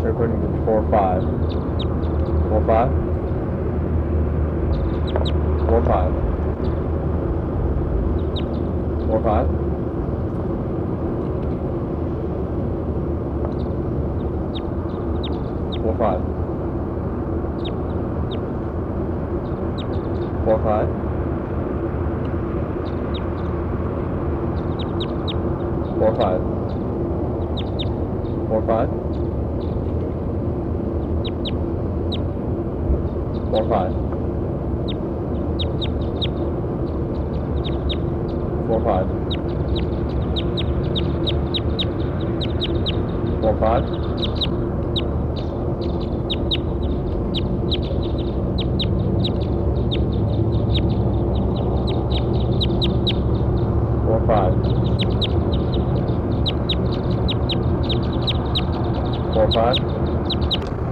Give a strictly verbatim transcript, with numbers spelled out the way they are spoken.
They're putting the four five. Four five. Four five. Four five. Four five. Four five. Four five. Four five. Four five. Four five. Four five.